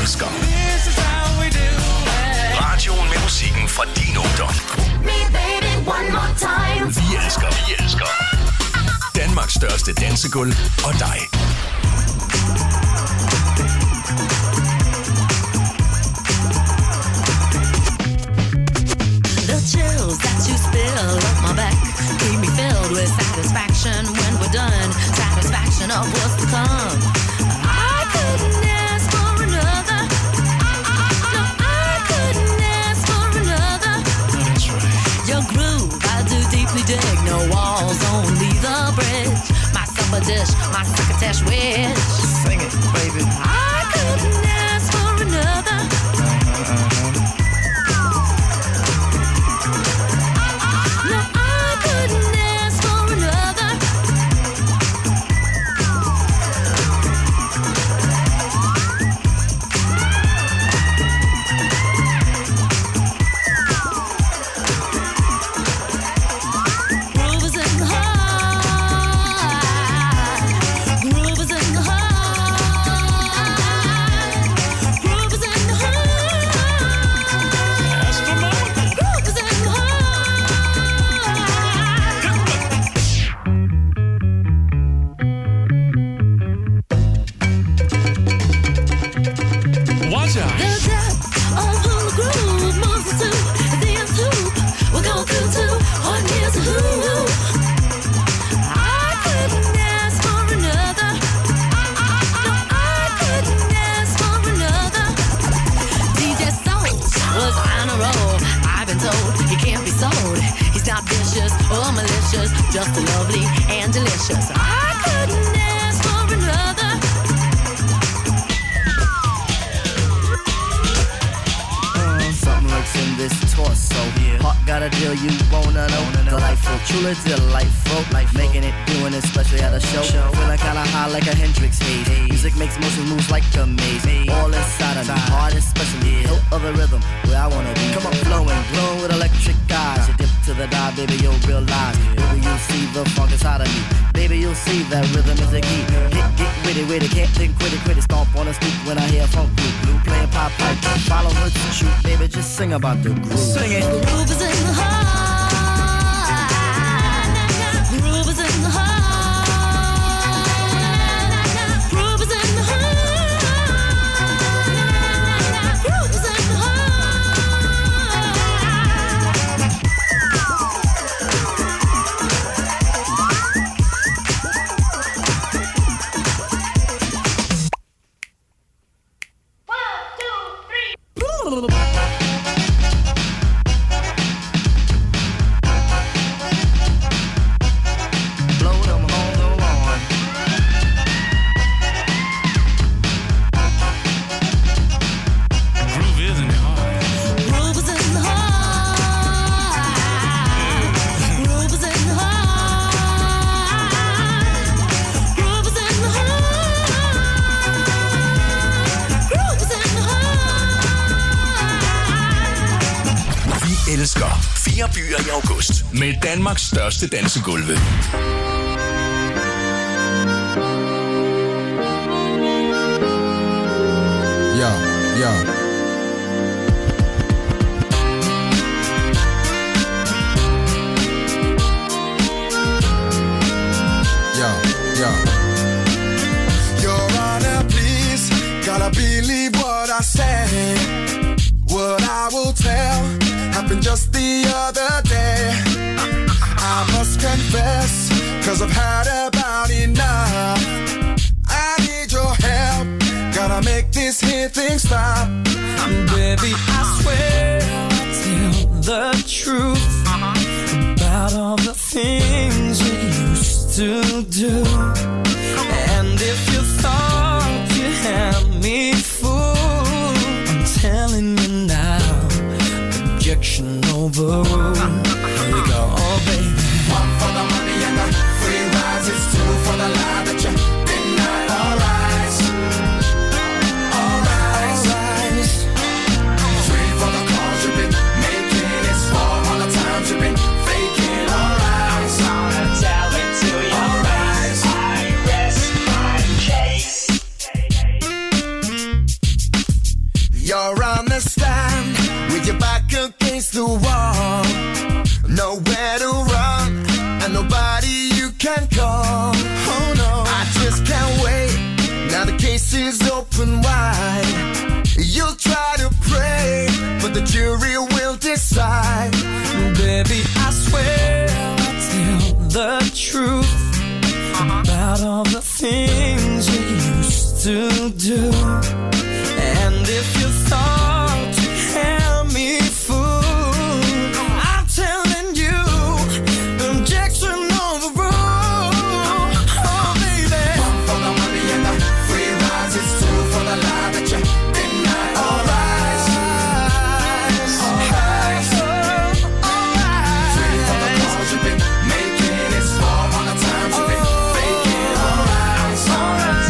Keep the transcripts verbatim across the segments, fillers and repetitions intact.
elsker. Radioen med musikken fra din ungdom. Vi elsker, vi elsker. Danmarks største dansegulv og dig. The chills that you spill up my back keep me filled with satisfaction when we're done. Satisfaction of what's to come. I couldn't ask for another. No, I couldn't ask for another. That's right. Your groove, I do deeply dig. No walls, only the bridge. My supper dish, my crocketesh wish. Sing it, baby. I couldn't ask for another. Uh-huh, uh-huh. Just lovely and delicious. I couldn't ask for another. Uh, something lurks in this torso. Yeah. Heart got a deal you wanna know. Delightful, truly delightful. Life making it, doing it, especially at a show. show. Feeling kinda high like a Hendrix haze. Hey. Music makes motion moves like a maze. Hey. All inside of me, heart especially. Yeah. Hilt of the rhythm, where I wanna be. Come on, flowing, glowing with electric eyes. You dip to the dive, baby, you'll realize. Baby, you'll see the funk inside of me. Baby, you'll see that rhythm is the key. Get, get witty, witty, can't think, quit it, quit it. Stomp on the street when I hear funk blue. Blue playing pop pipe, follow her to shoot. Baby, just sing about the groove. Sing it. The groove is in the heart. Groove is in the heart. Groove is in the heart. Groove is in the heart. Fire byer i august med Danmarks største dansegulve. Ja, ja. Ja, ja. Your Honor, please, gotta believe what I say. What I will tell happened just the other day. I must confess, cause I've had about enough. I need your help, gotta make this here thing stop. Baby, I swear I'll tell the truth about all the things you used to do. And if you thought you had me fooled, I'm telling you now, objection overruled. Here we go, oh baby. One for the money and the free rides, it's two for the lie that you deny. All right, all right, three for the calls you've been making, it's four all the times you've been faking. All right, I'm gonna tell it to you. All right, You're on the stand with your back against the wall. Nowhere to run and nobody you can call. Oh no, I just can't wait. Now the case is open wide. You'll try to pray, but the jury will decide. Baby, I swear I'll tell the truth about all the things you used to do. And if you thought you had me fooled, I'm telling you, objection overruled. Oh, baby. One for the money and the free rides. It's two for the lie that you denied. All right, all right, all right. Three for the calls you've been making. It's four on the times you've been faking. All right, all right.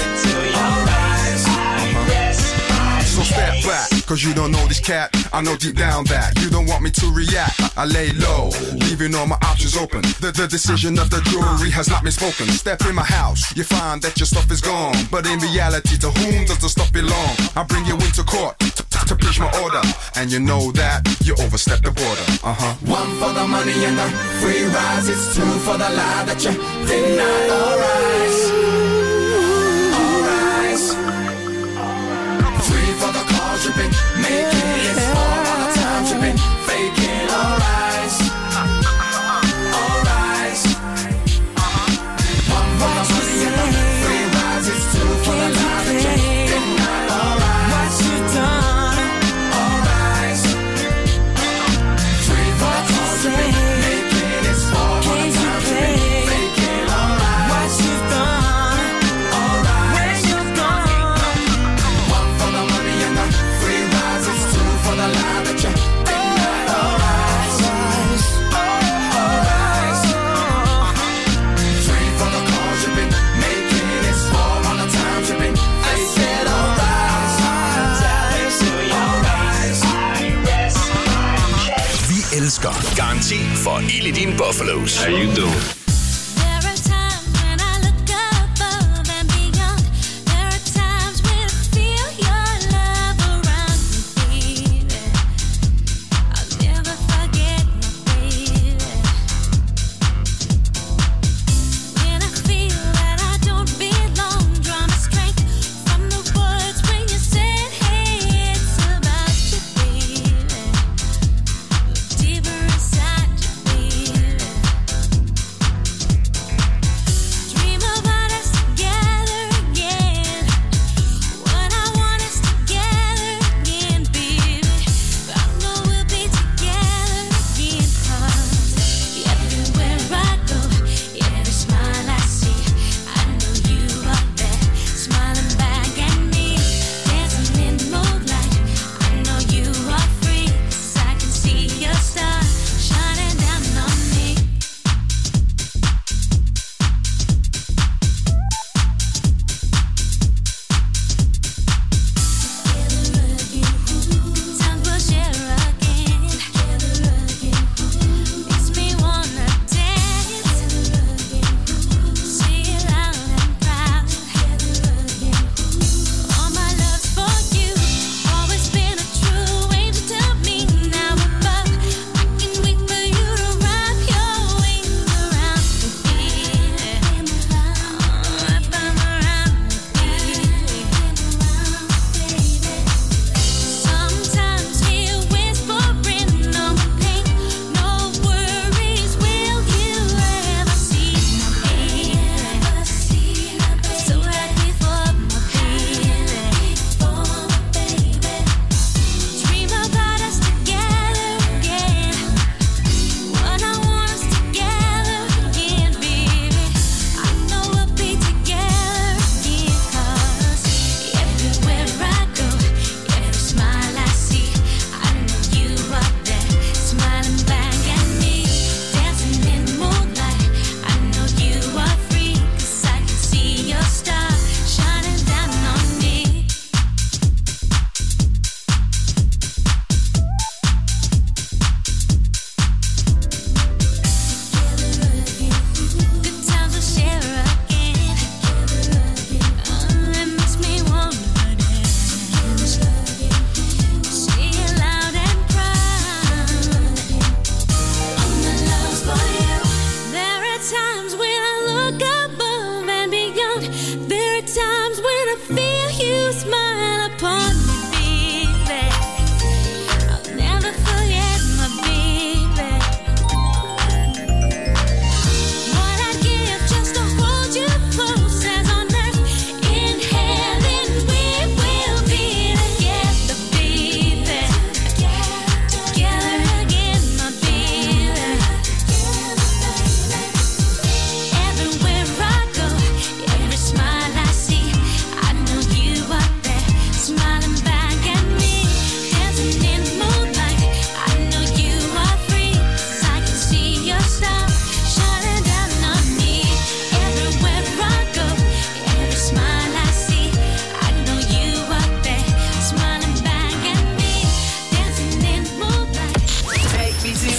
So step back, cause you don't know this cat. I know deep down that you don't want me to react. I lay low, leaving all my options open. The, the decision of the jury has not been spoken. Step in my house, you find that your stuff is gone. But in reality, to whom does the stuff belong? I bring you into court to, to, to preach my order. And you know that you overstepped the border. Uh-huh. One for the money and the free rides. It's two for the lie that you denied. All rise, all rise. Three for the calls you've been making. It's four all the times you've been faking. All rise, all rise. One for the money and the free rides. It's two for the lie that you denied. All rise, what you done? all rise. Three for the calls you've been making. It's four all the times you've been faking. All rise, What you done? all rise. Where you gone? One for the money and the free rides. It's two for the lie that you denied. All rise, all rise. Three for the calls you've been making. It's four all the times you've been faking. All rise, all rise. Vi elsker Garanti for ild i dine Buffalos. How you doing? There are times when I look above and beyond. There are times when I feel your love around me, baby. I'll never forget my baby. When I feel that I don't belong, draw my strength from the words when you said, hey, it's about you, baby. Look deeper inside you, baby.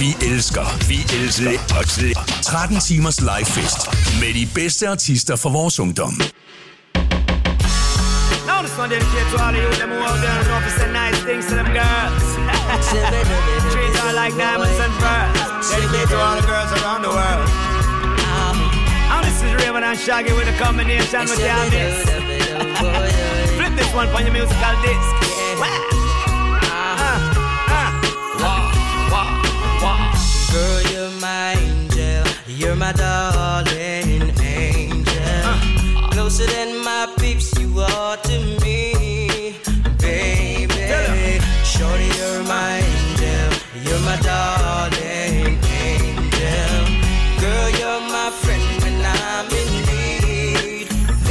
Vi elsker, vi elsker tretten timers livefest med de bedste artister fra vores ungdom. Now this one dedicated to all of you, them who out there know to say nice things to them girls. Treat her like diamonds and pearls. Dedicated to all the girls around the world. And this is Raymond and Shaggy with a combination with the Amis. Flip this one for your musical disc. Girl, you're my angel, you're my darling angel. uh, Closer than my peeps, you are to me, baby. Shorty, you're my angel, you're my darling angel. Girl, you're my friend when I'm in need,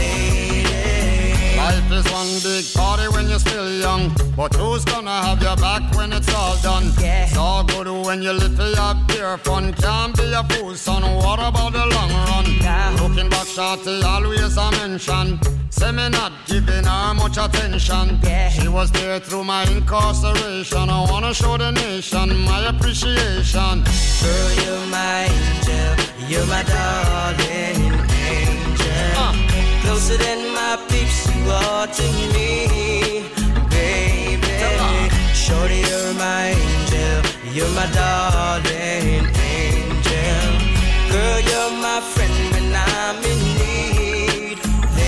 lady. Life is one big party when you're still young, but who's gonna have your back when it's all done? Yeah. It's all good when you live for your pure fun. Can't be a fool, son, what about the long run? Yeah. Looking back, shorty, always a mention. Say me not giving her much attention. Yeah. She was there through my incarceration. I wanna show the nation my appreciation. Girl, you're my angel, you're my darling angel. uh. Closer than my peeps, you are to me, baby. Shorty, you're my angel, you're my darling angel. Girl, you're my friend when I'm in need,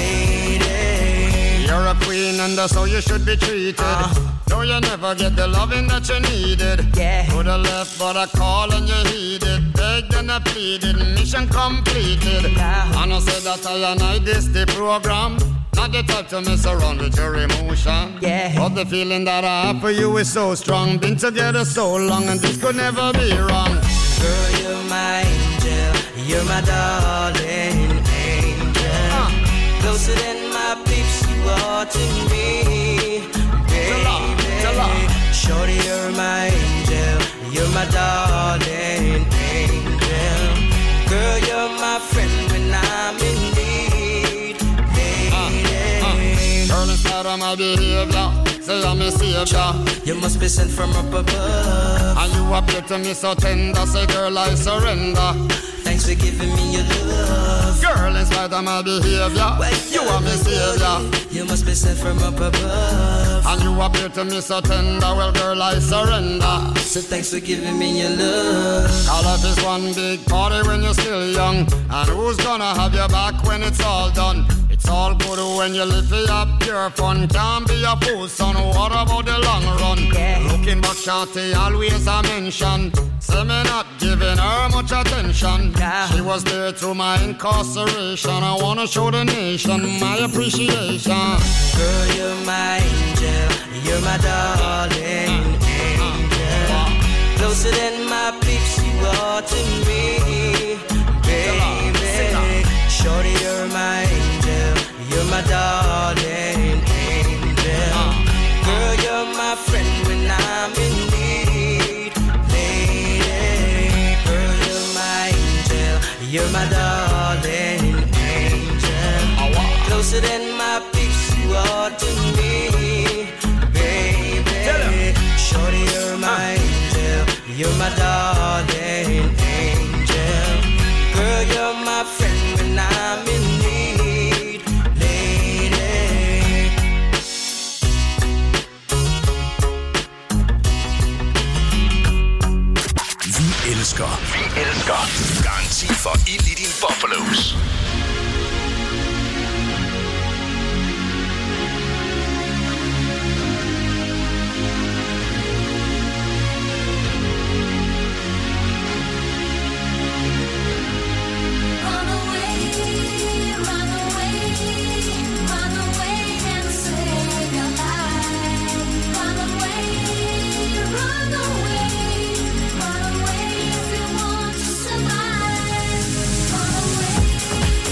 lady. You're a queen and that's how you should be treated. uh. Though you never get the loving that you needed. Yeah. Coulda left but I call and you heeded. Begged and I pleaded, mission completed. Yeah. And I said that I and I this the program. Not the type to mess around with your emotion. Yeah. But the feeling that I have for you is so strong. Been together so long and this could never be wrong. Girl, you're my angel, you're my darling angel. uh. Closer than my peeps, you are to me, baby. Shorty, you're my angel, you're my darling angel. Girl, you're my friend when I'm in need, lady. uh, uh. Girl, instead of my behavior, say I'm a savior. You must be sent from up above, and you appear to me so tender. Say girl, I surrender. Thanks for giving me your love. Girl, in spite of my behavior, well, you are my savior. You must be sent from up above, and you appear to me so tender. Well, girl, I surrender. So thanks for giving me your love. All life is one big party when you're still young. And who's gonna have your back when it's all done? It's all good when you live for your pure fun. Can't be a fool, son, what about the long run? Yeah. Looking back, shorty, always a mention. Say me not giving her much attention. Yeah. She was there through my incarceration. I wanna show the nation my appreciation. Girl, you're my angel, you're my darling angel. Closer than my peeps, you are to me, baby. Shorty, you're my angel, you're my darling angel. Girl, you're my friend when I'm in need, lady. Girl, you're my angel, you're my darling angel. Closer than my peeps, you are to me, baby. Shorty, you're my angel, you're my darling angel. Girl, you're my friend when I'm in need, lady. Vi elsker, vi elsker. Garanti for ild i din bobbelos. Run away if you want to survive. Run away.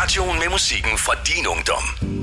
Radioen med musikken fra din ungdom.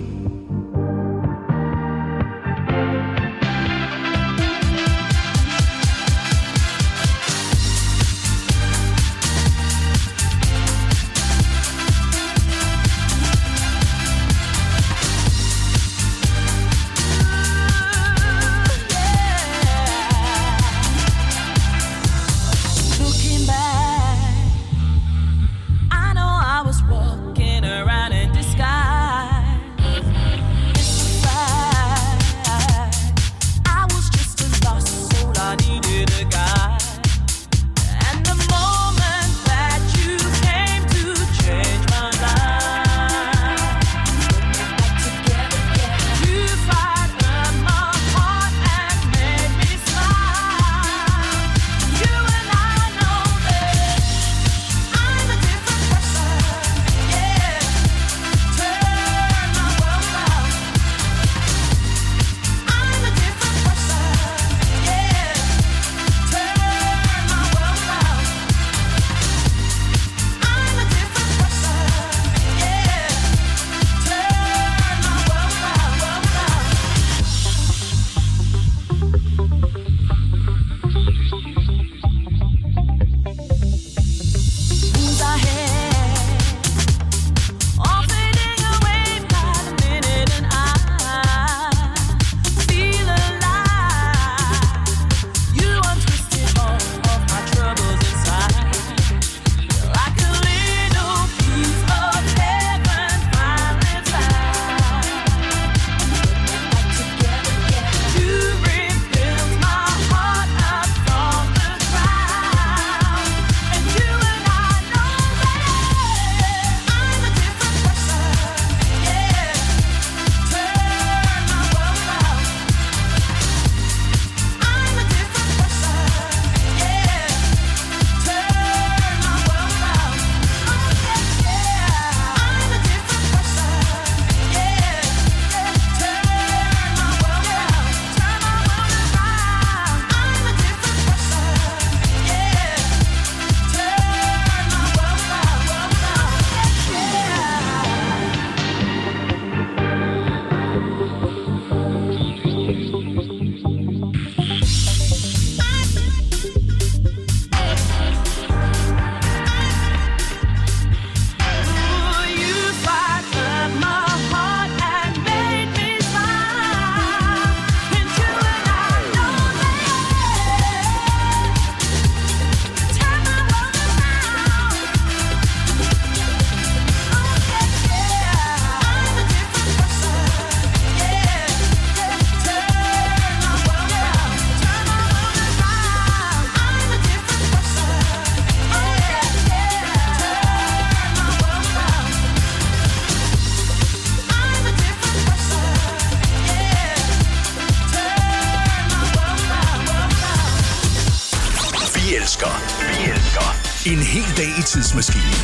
En hel dag i tidsmaskinen.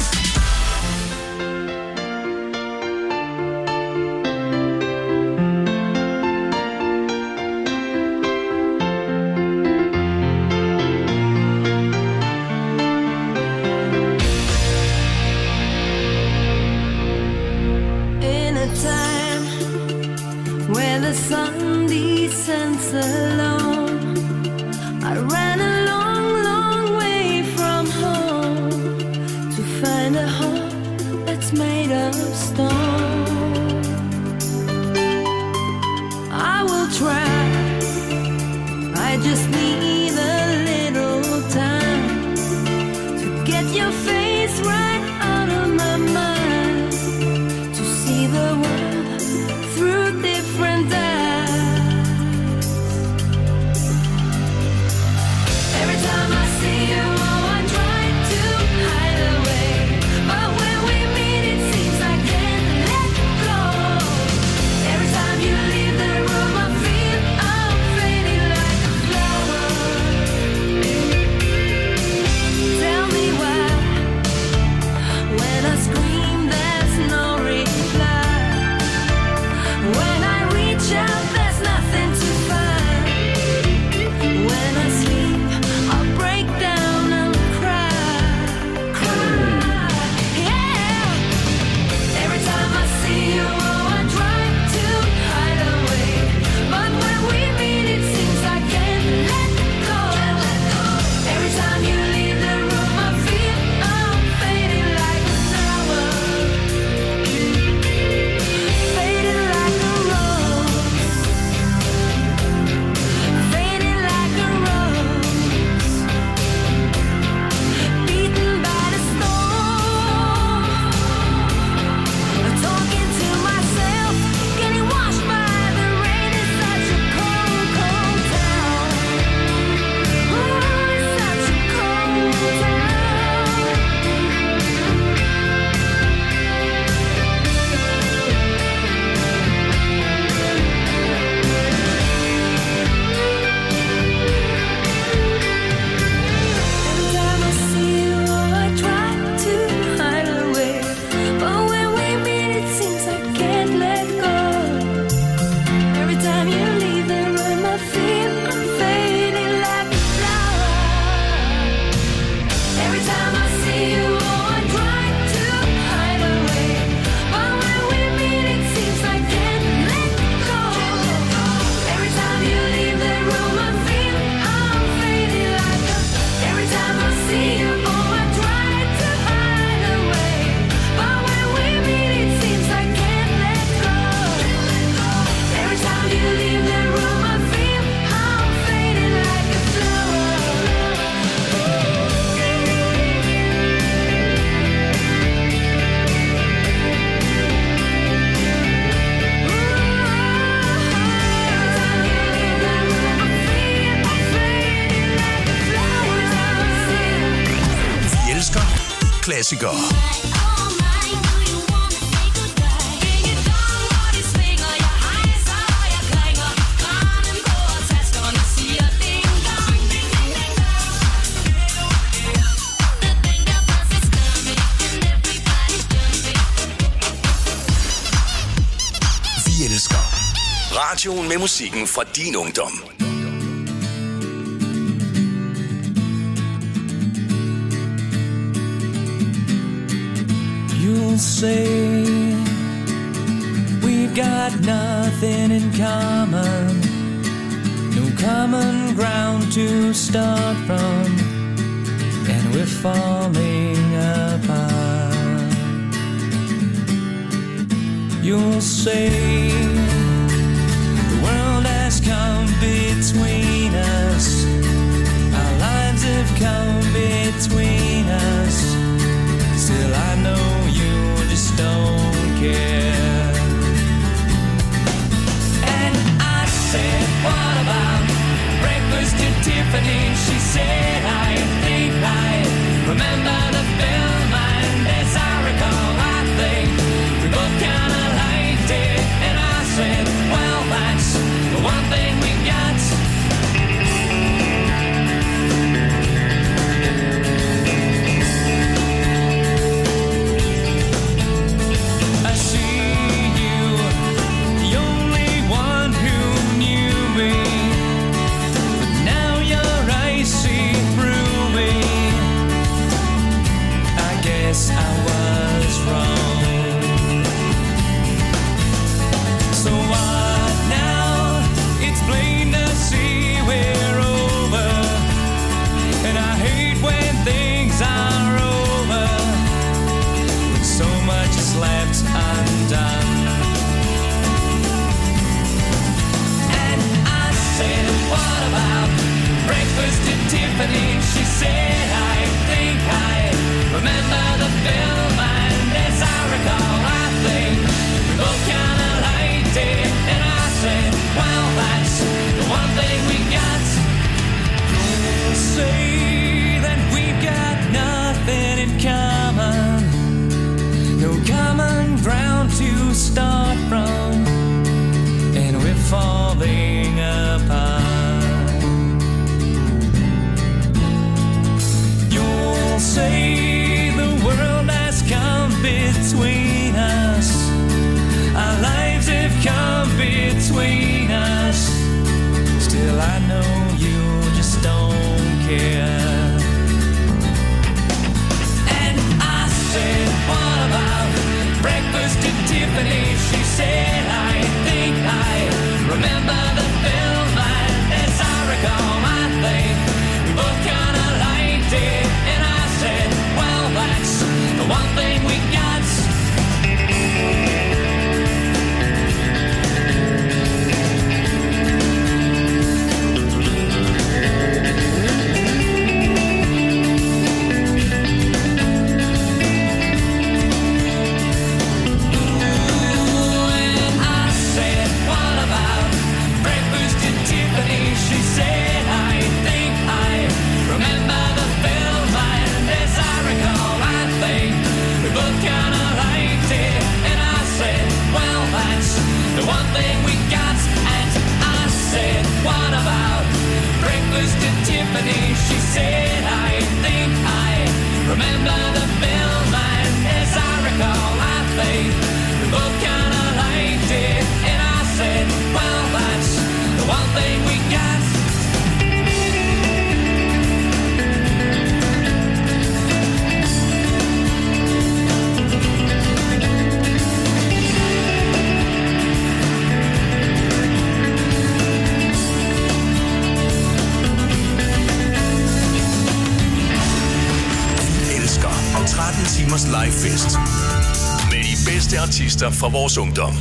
In a time where the sun descends alone, I ran a long, long way from home to find a heart that's made of stone. I will try, I just need a little time to get your face right out of my mind, to see the world through different eyes. musikere. Vi elsker radioen med musikken fra din ungdom. You'll say we've got nothing in common, no common ground to start from, and we're falling apart. You'll say the world has come between us, our lives have come between us. Still I know you just don't care. And I said, what about breakfast at Tiffany? She said, I think I remember the film, and as I recall, I think we both kinda liked it. And I said, well, that's the one thing we got. I see you, the only one who knew me, but now your eyes see through me. I guess I was wrong. So what now? It's plain to see we're over, and I hate when things are over, when so much is left undone. And I said, what about breakfast at Tiffany? She said, I think I remember the film, and as I recall, I think we both kinda liked it. And I said, well, that's the one thing we got. Say that we've got nothing in common, no common ground to start from, and we're falling apart. You'll say the world has come between us, our lives have come between us. Still I know you just don't care. And I said, what about breakfast at Tiffany? She said, I think I remember the film, and as I recall, I think we both kinda liked it. And I said, well, that's the one thing we got. She said, I think I remember the film, and as I recall, I think we both kinda liked it. And I said, well, that's the one thing we got. And I said, what about breakfast at Tiffany? She said, I think I remember the film, and as I recall, I think we both kinda liked it. And I said, well, that's the one thing we got. Vi elsker tretten timers live fest med de bedste artister fra vores ungdom.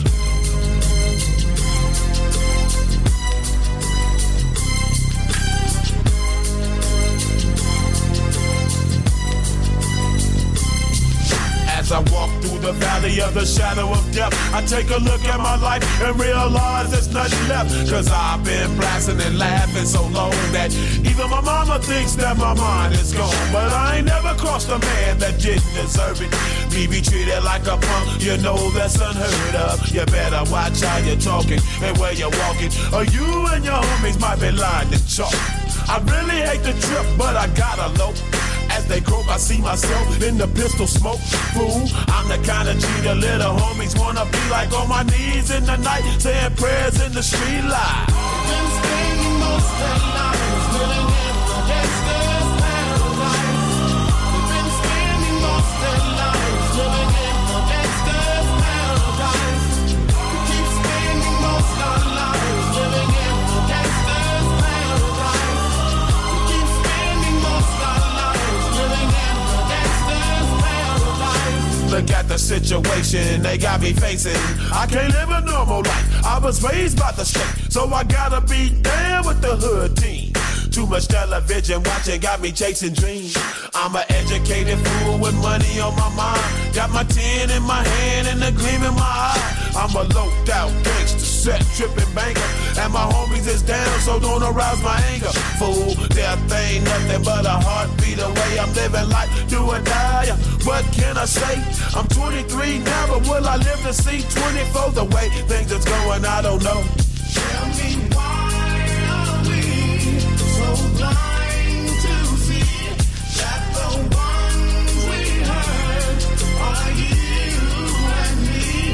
As I walk through the valley of the shadow of death, I take a look at my life and realize there's nothing left. Cause I've been blasting and laughing so long that even my mama thinks that my mind is gone. But I ain't never crossed a man that didn't deserve it. Me be treated like a punk, you know that's unheard of. You better watch how you're talking and where you're walking, or you and your homies might be lying in chalk. I really hate the trip, but I gotta low. As they croak, I see myself in the pistol smoke. Fool, I'm the kind of G the little homies wanna be like, on my knees in the night, saying prayers in the street light. Been spending most of their lives living in the gangster's paradise. We've been spending most of their lives living in the gangster's paradise. We keep spending most of our lives living in the gangster's paradise. We keep spending most of our lives living in the gangster's paradise. Look at the situation they got me facing. I can't live a normal life. I was raised by the state, so I gotta be down with the hood team. Too much television watching got me chasing dreams. I'm an educated fool with money on my mind. Got my tin in my hand and a gleam in my eye. I'm a loped out gangster, set tripping banker, and my homies is down, so don't arouse my anger. Fool, death ain't nothing but a heartbeat away. I'm living life, do or die. What can I say? I'm twenty-three now, but will I live to see twenty-four? The way things is going, I don't know. Tell me why are we so blind to see that the ones we hurt are you and me?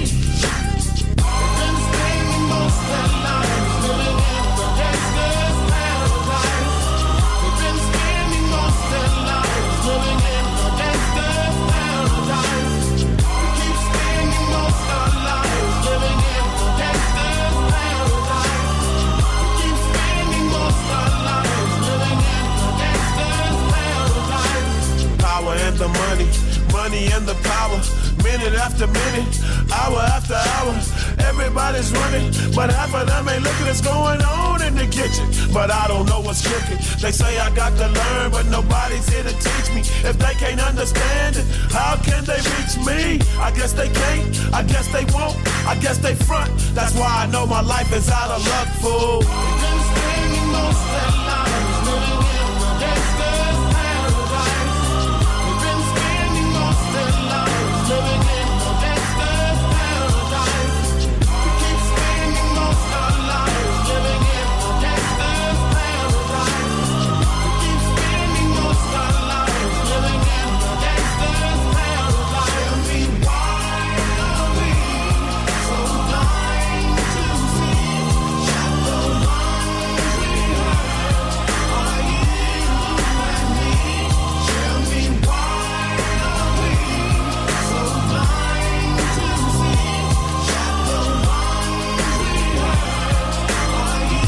We've been spending most of our lives living in the gangster's paradise. We've been spending most of our lives living in the gangster's paradise. We keep spending most of our lives living in the gangster's paradise. We keep spending most of our lives living in the gangster's paradise. Power and the money, money and the power. Minute after minute, hour after hour, everybody's running, but half of them ain't looking what's going on in the kitchen. But I don't know what's cooking. They say I got to learn, but nobody's here to teach me. If they can't understand it, how can they reach me? I guess they can't, I guess they won't, I guess they front. That's why I know my life is out of luck, fool. We've been spending most of our lives living in the gangster's paradise. We've been spending most of our lives living in the gangster's paradise. We keep spending most of our lives living in the gangster's paradise. We keep spending most of our lives living in the gangster's paradise. Tell me why are we so blind to see that the ones we hurt are you and me? Tell me why are we so blind to see that the ones we hurt are you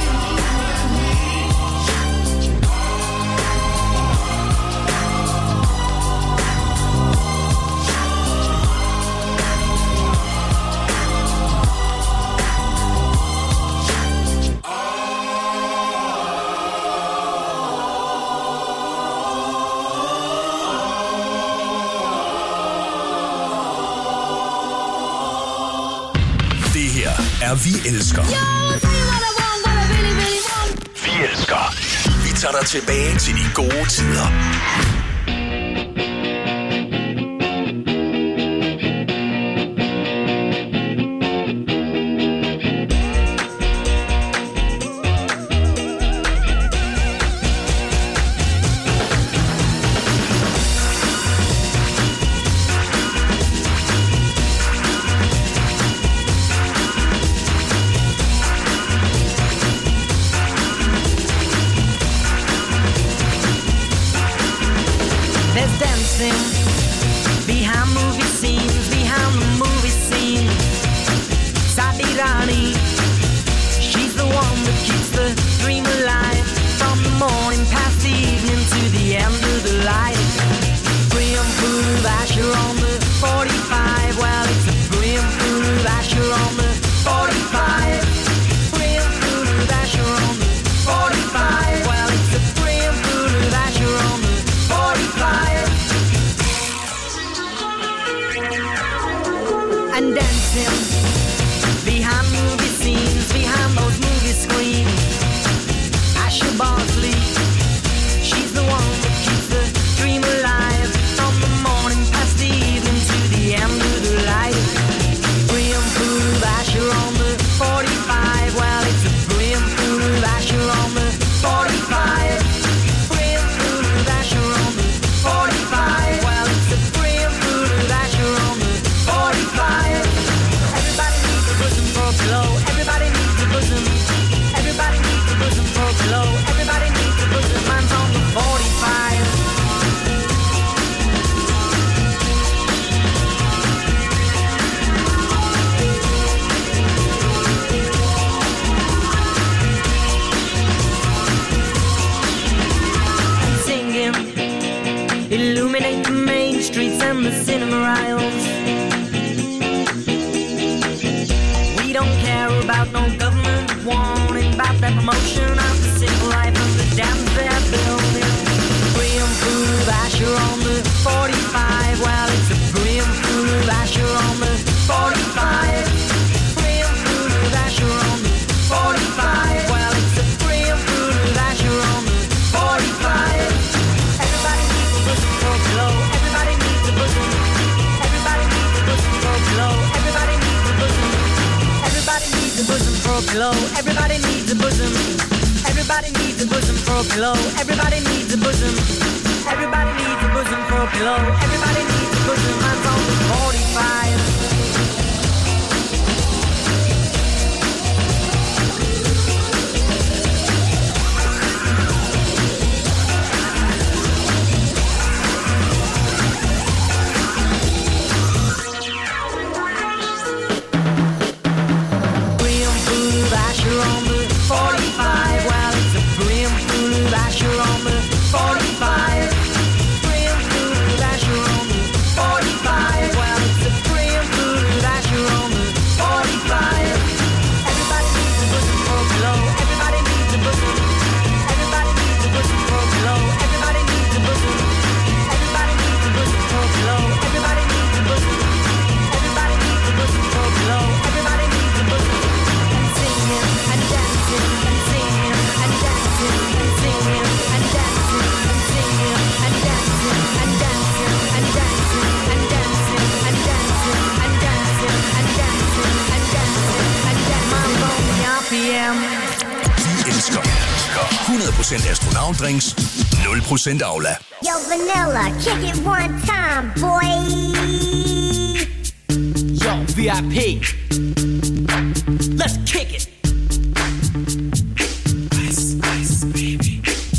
and me? Det her er Vi Elsker. Vi elsker. Vi tager dig tilbage til de gode tider. There's dancing behind movie scenes, behind the movie scene. Sadi Rani, she's the one that keeps the dream alive. From the morning past the evening to the end of the light. Grim food of Asher on the forty-five. Well, it's a grim food of Asher on the forty-five. Grim food of Asher on the forty-five. Well, it's a grim food of Asher on the forty-five. dancing behind movie scenes, behind those movie screens. Asher Bosley, she's the one that keeps the dream alive from the morning past the evening to the end of the light. Brimful of Asher on the forty-five. Well, it's a brimful of Asher on the forty-five. Brimful of Asher on the forty-five. Well, it's a brimful of Asher on the forty-five. Everybody needs a bosom for a pillow. Everybody needs a bosom. Everybody needs a bosom for a pillow. Everybody needs a bosom. Mine's on the forty-five. Illuminate the main streets and the cinema aisles. We don't care about no government warning about that promotion of the civil life of the dams they're building. Brimful of Asher on the forty-five. Well, it's a brimful of Asher on the forty-five. Brimful of Asher on the forty-five. Well, it's a brimful of Asher on the forty-five. Everybody needs a bosom for a pillow. Everybody needs a bosom. Everybody needs a bosom for a pillow. Everybody needs a bosom. Everybody needs a bosom for a pillow. Everybody needs a bosom. Everybody needs a bosom for a pillow. Everybody needs a bosom. Everybody needs a bosom for a pillow. Everybody needs a bosom. Mine's on the forty-five. hundrede procent astronautdrinks, nul procent Aula. Yo, Vanilla, kick it one time, boy. Yo, V I P, let's kick it. Ice, ice, baby.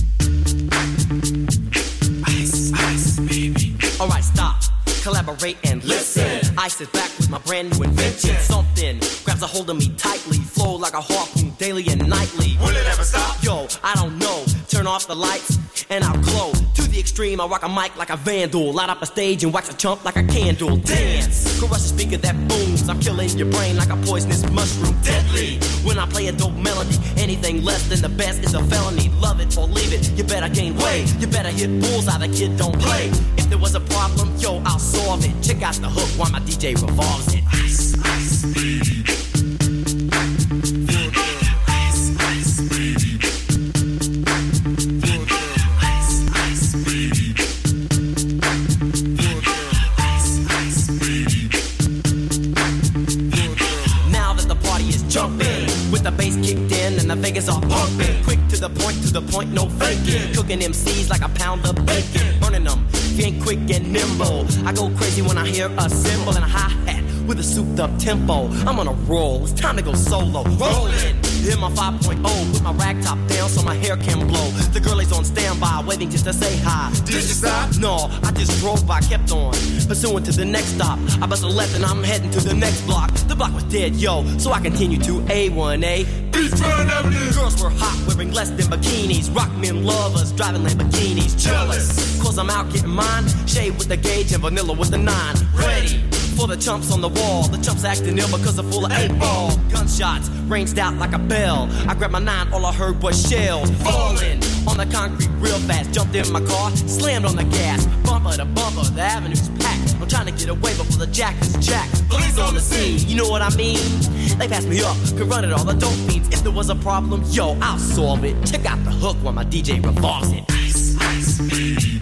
Ice, ice, baby. All right, stop, collaborate and listen. Ice is back with my brand new invention. Something grabs a hold of me tightly, flow like a harpoon daily and nightly. Will it ever stop? Yo, I don't know. Turn off the lights and I'll glow. To the extreme, I rock a mic like a vandal. Light up a stage and wax a chump like a candle. Dance, crush a speaker that booms. I'm killing your brain like a poisonous mushroom. Deadly, when I play a dope melody. Anything less than the best is a felony. Love it or leave it, you better gain weight. You better hit bullseye, the kid don't play. If there was a problem, yo, I'll solve it. Check out the hook while my D J revolves it. Ice, ice, baby. The bass kicked in and the Vegas are pumping. Quick to the point, to the point, no faking. Cooking M Cs like a pound of bacon. Burning them, if you ain't quick and nimble. I go crazy when I hear a cymbal and a hi-hat with a souped up tempo. I'm on a roll, it's time to go solo. Rolling, in my five point oh, put my rag top down so my hair can blow. The girl is on standby, waiting just to say hi. Did you stop? No, I just drove by, kept on, pursuing to the next stop. I bust a left and I'm heading to the next block. The block was dead, yo, so I continue to A one A. Beachfront Avenue. Girls were hot, wearing less than bikinis. Rock men lovers, driving Lamborghinis. Jealous, cause I'm out getting mine. Shade with the gauge and vanilla with the nine. Ready for the chumps on the wall. The chumps acting ill because they're full of eight ball. Gunshots ranged out like a bell. I grabbed my nine, all I heard was shells falling on the concrete real fast. Jumped in my car, slammed on the gas. Bumper to bumper, the avenue's packed. I'm trying to get away before the jack is jacked. Police on the scene, you know what I mean? They pass me up, could run it all the dope fiends. If there was a problem, yo, I'll solve it. Check out the hook while my D J revolves it. Ice, ice, baby.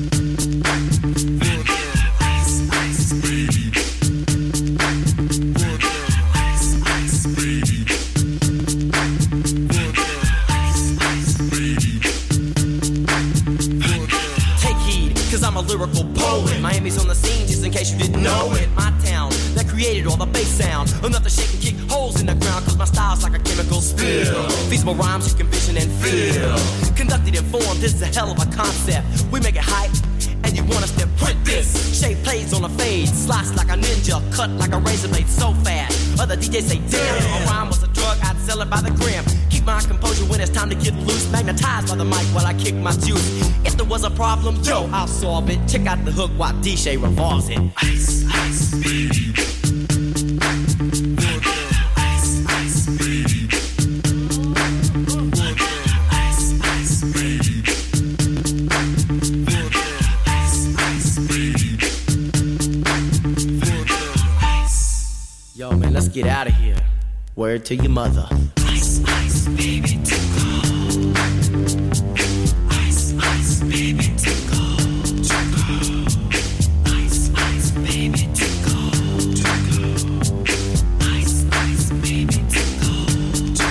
I'm a lyrical poet. Miami's on the scene, just in case you didn't know it. My town that created all the bass sound. Enough to shake and kick holes in the ground, cause my style's like a chemical spill. Feasible rhymes you can vision and feel. Conducted and formed, this is a hell of a concept. We make it hype, and you want us to print this. Shape plays on a fade, slice like a ninja, cut like a razor blade so fast. Other D Js say, damn, a rhyme was a drug, I'd sell it by the gram. Keep my composure when it's time to get loose. Magnetized by the mic while I kick my juice. If there was a problem, yo, I'll solve it. Check out the hook while D J revolves it. Ice, ice, baby. Ice, ice, baby. Ice, ice, baby. Ice, ice, baby. Yo, man, let's get out of here. Word to your mother. Ice, ice, baby, to go. Ice, ice, baby, to go. To go. Ice, ice, baby, to go. To go. Ice, ice, baby, to go. To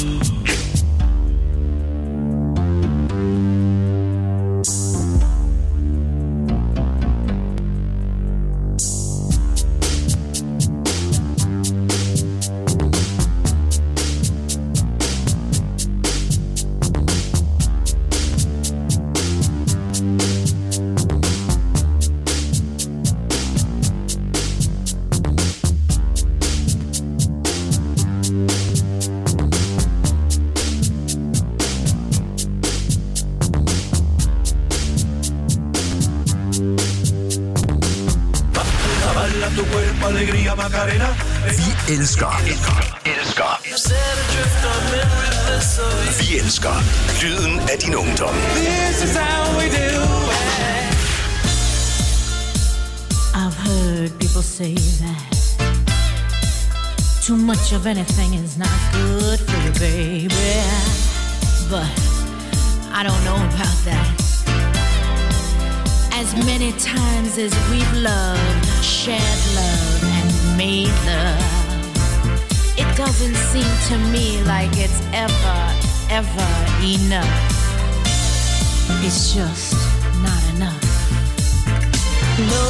Vi elsker. Elsker. Vi elsker lyden af din ungdom. I've heard people say that too much of anything is not good for you, baby. But I don't know about that. As many times as we've loved, shared love, and made love, it doesn't seem to me like it's ever, ever enough. It's just not enough. No.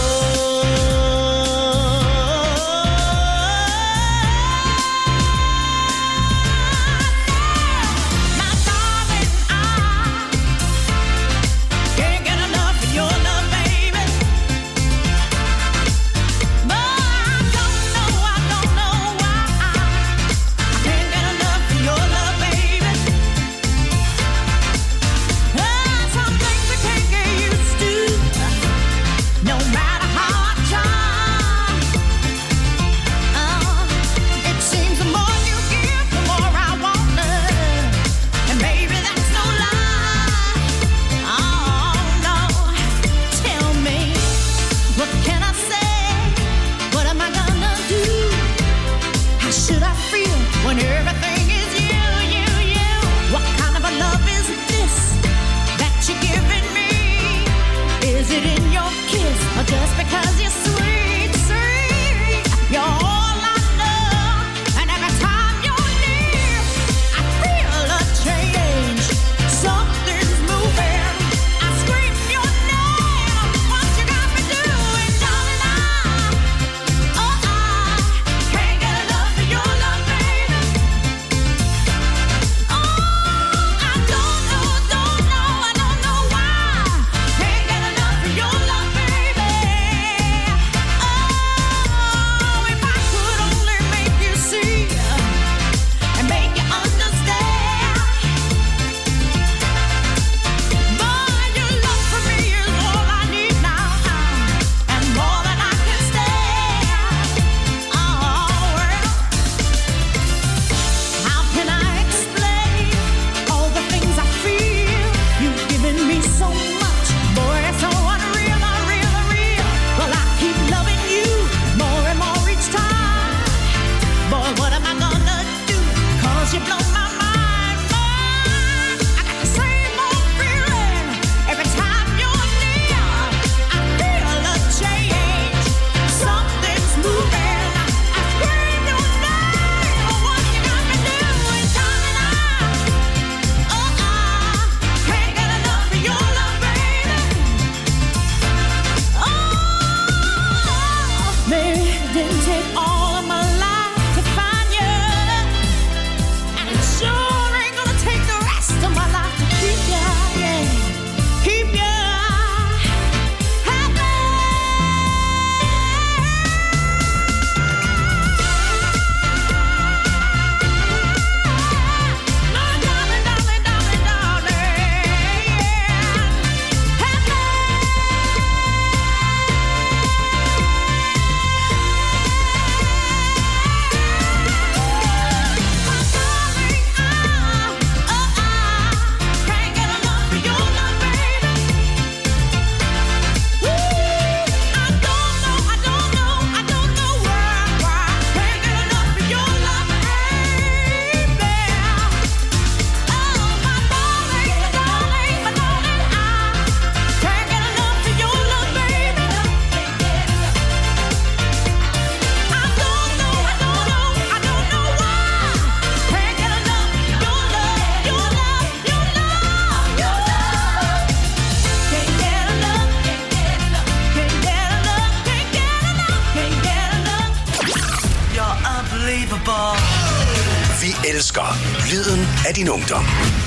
Vi elsker lyden af din ungdom.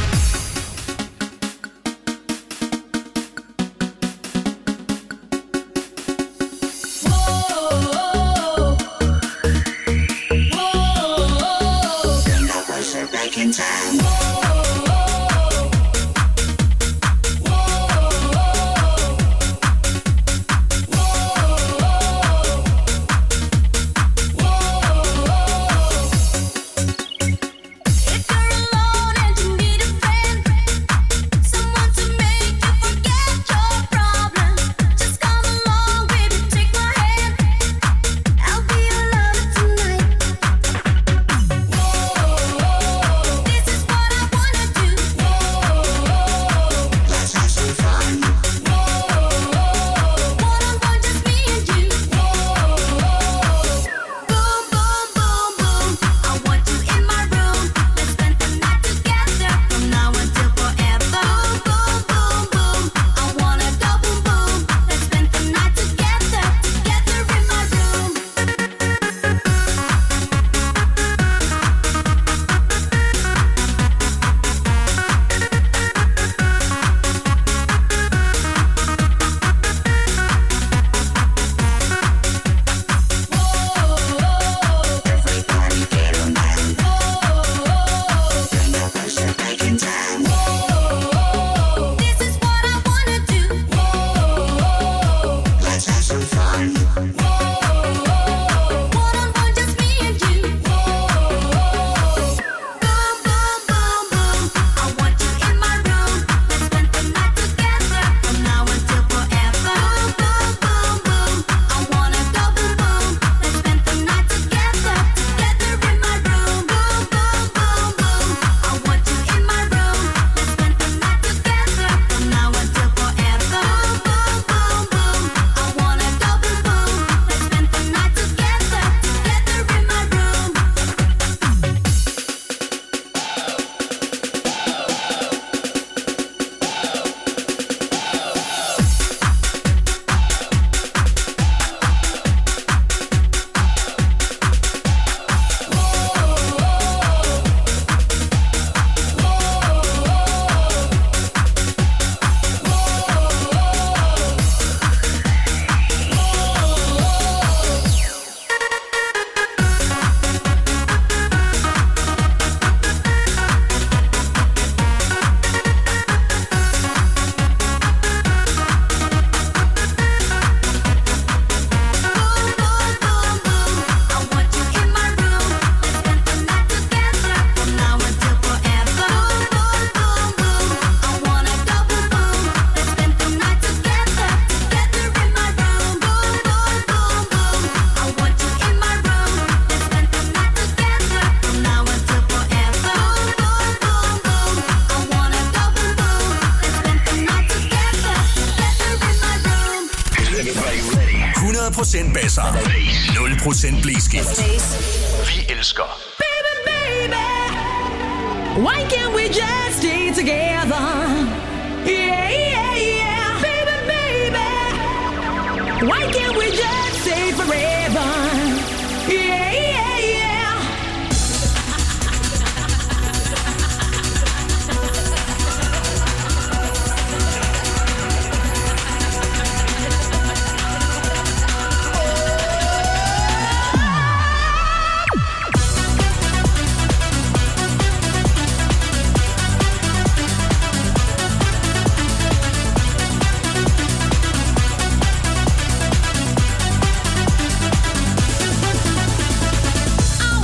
hundrede procent basser. nul procent blæskift. Vi elsker. Baby, baby, why can't we just stay together? Yeah, yeah, yeah. Baby, baby, why can't we just stay forever? Yeah, yeah, yeah. I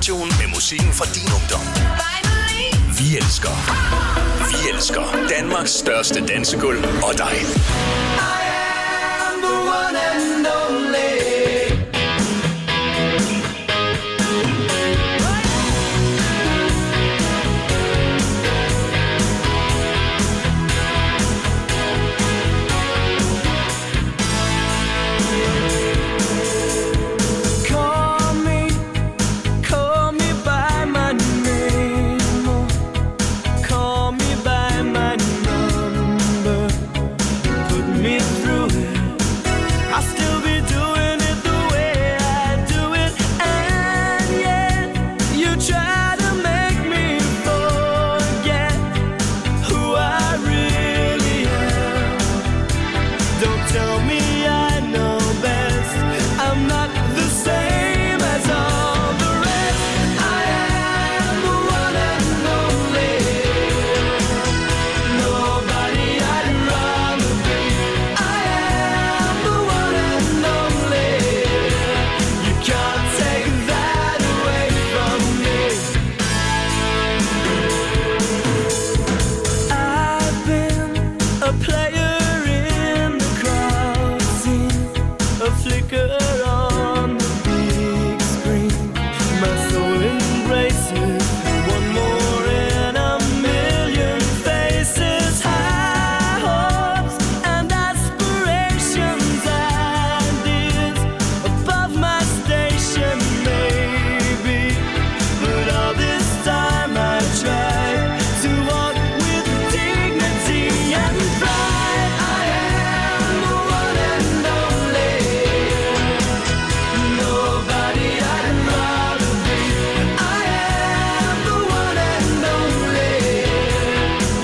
radioen med musikken fra din ungdom. Vi elsker. Vi elsker Danmarks største dansegulv og dig. I am the one and